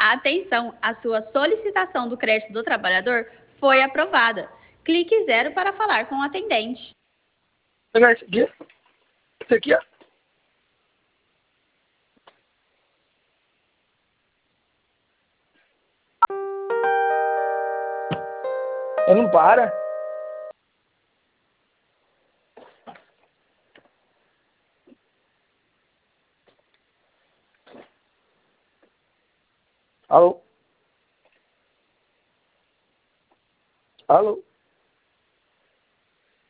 Atenção, a sua solicitação do crédito do trabalhador foi aprovada. Clique 0 para falar com o atendente. Pegar esse aqui. Esse aqui, ó. Ele não para. Alô? Alô?